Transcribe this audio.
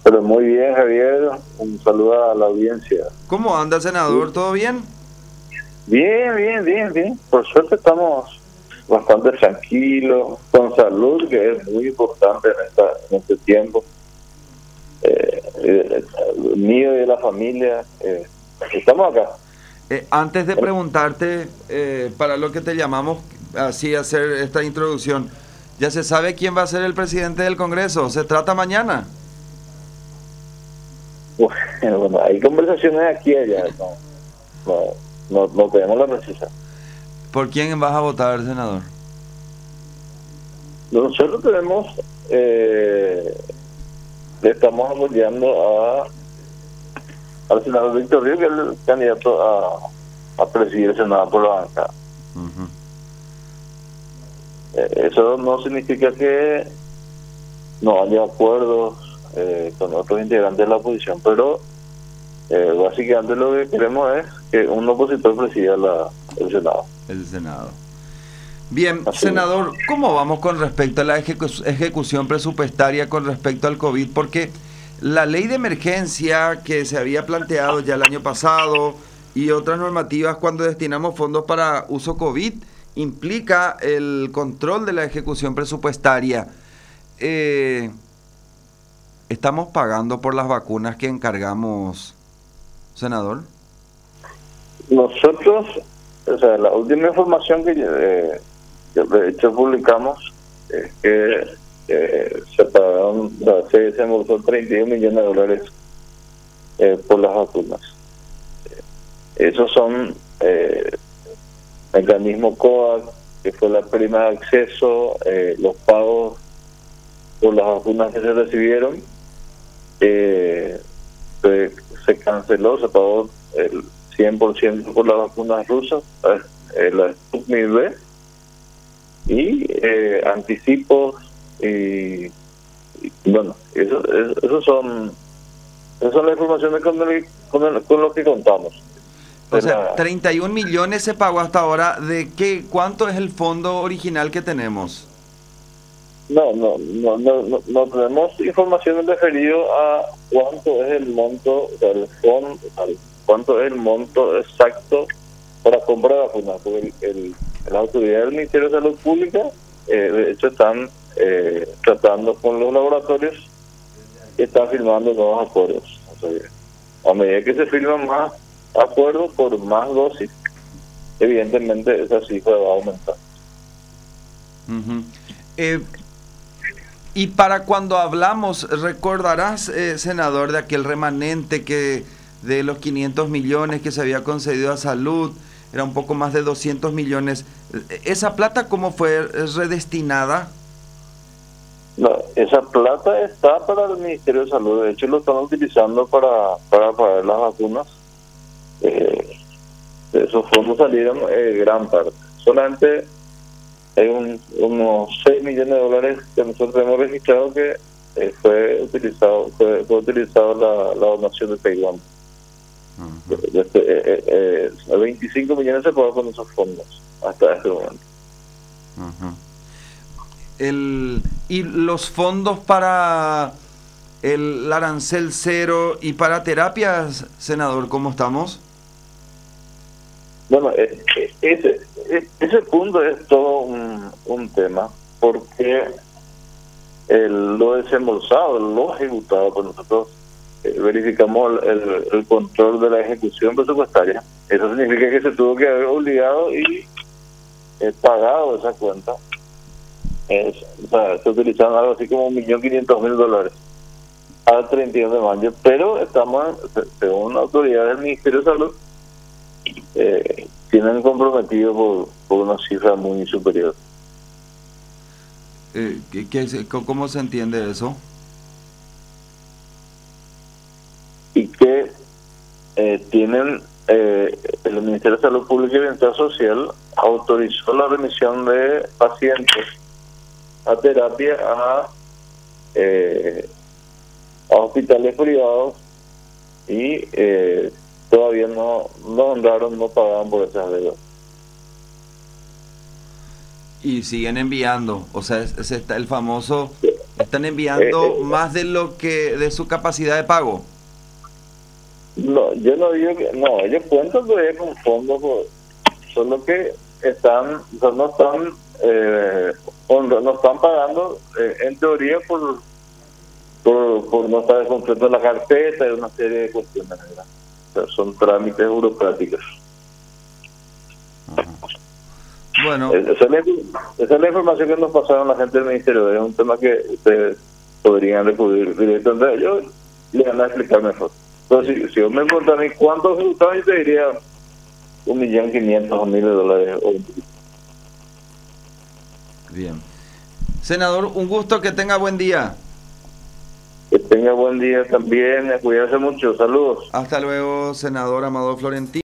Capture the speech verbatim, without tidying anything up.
Pero muy bien, Javier. Un saludo a la audiencia. ¿Cómo anda, senador? ¿Todo bien? Bien, bien, bien, bien. Por suerte estamos bastante tranquilos, con salud, que es muy importante en, esta, en este tiempo. Eh, eh, el mío y de la familia. Eh, estamos acá. Eh, antes de preguntarte, eh, para lo que te llamamos así a hacer esta introducción, ¿ya se sabe quién va a ser el presidente del Congreso? ¿Se trata mañana? Bueno, bueno, hay conversaciones aquí y allá. No, no, no, no tenemos la precisa. ¿Por quién vas a votar, senador? Nosotros tenemos, eh, le estamos apoyando a al senador Víctor Ríos, que es el candidato a, a presidir el Senado por la bancada. Uh-huh. Eh, eso no significa que no haya acuerdos eh, con otros integrantes de la oposición, pero eh, básicamente lo que queremos es que un opositor presida la, el Senado. El Senado. Bien, Así senador, ¿cómo vamos con respecto a la ejecu- ejecución presupuestaria con respecto al COVID? Porque la ley de emergencia que se había planteado ya el año pasado y otras normativas cuando destinamos fondos para uso COVID implica el control de la ejecución presupuestaria. Eh, ¿Estamos pagando por las vacunas que encargamos, senador? Nosotros, o sea, la última información que, eh, que de hecho publicamos es que eh, se pagaron, o sea, se desembolsó treinta y un millones de dólares eh, por las vacunas. Eh, esos son eh, mecanismo COVAX, que fue la prima de acceso, eh, los pagos por las vacunas que se recibieron, eh, se, se canceló, se pagó el cien por ciento por las vacunas rusas, eh, la Sputnik V, y eh, anticipos, y, y bueno, eso, eso, eso son esas son las informaciones con, el, con, el, con lo que contamos. O sea, treinta y un millones se pagó hasta ahora. ¿De qué? ¿Cuánto es el fondo original que tenemos? No, no, no, no, no, no tenemos información referido a cuánto es el monto del fondo, cuánto es el monto exacto para compra de vacunas, porque el, el, la autoridad del Ministerio de Salud Pública, eh, de hecho, están eh, tratando con los laboratorios y están firmando nuevos acuerdos. O sea, a medida que se firman más acuerdos por más dosis, evidentemente esa cifra va a aumentar. Uh-huh. Eh, y para cuando hablamos, recordarás, eh, senador, de aquel remanente que de los quinientos millones que se había concedido a salud, era un poco más de doscientos millones. ¿Esa plata cómo fue redestinada? No, esa plata está para el Ministerio de Salud. De hecho, lo están utilizando para, para pagar las vacunas. Eh, de esos fondos salieron eh, gran parte. Solamente hay un, unos seis millones de dólares que nosotros hemos registrado que eh, fue utilizado fue, fue utilizado la, la donación de Taiwán. Uh-huh. de, de, eh, eh, eh, veinticinco millones se pagó con esos fondos hasta este momento. Uh-huh. El, y los fondos para el arancel cero y para terapias, senador, ¿cómo estamos? Bueno, eh, ese, ese punto es todo un, un tema, porque el, lo desembolsado, lo ejecutado, pues nosotros eh, verificamos el, el control de la ejecución presupuestaria. Eso significa que se tuvo que haber obligado y eh, pagado esa cuenta. Es, o sea, se utilizaron algo así como un millón quinientos mil dólares al treinta y uno de mayo, pero estamos, según autoridades del Ministerio de Salud, eh, tienen comprometido por, por una cifra muy superior. Eh, ¿qué, qué, ¿Cómo se entiende eso? Y que eh, tienen eh, el Ministerio de Salud Pública y Bienestar Social autorizó la remisión de pacientes a terapia a, eh, a hospitales privados y eh, todavía no no honraron, no pagaban por esas deudas. Y siguen enviando, o sea, es, es está el famoso, está están enviando Eh, eh, más de lo que de su capacidad de pago. No, yo no digo que, no, ellos cuentan todavía con fondos, pues, solo que están, o sea, no están, eh, honra- no están pagando, eh, en teoría, por, por, por no estar completo en la carpeta y una serie de cuestiones, ¿verdad? O sea, son trámites burocráticos. Ajá. Bueno, Eh, Esa es, la, esa es la información que nos pasaron la gente del ministerio. Es un tema que ustedes podrían recurrir directamente a ellos y le van a explicar mejor. Entonces, si, si yo me preguntan a mí cuántos resultados, yo te diría un millón quinientos o mil de dólares. O- bien. Senador, un gusto, que tenga buen día. Que tenga buen día también, a cuidarse mucho. Saludos. Hasta luego, senador Amador Florentino.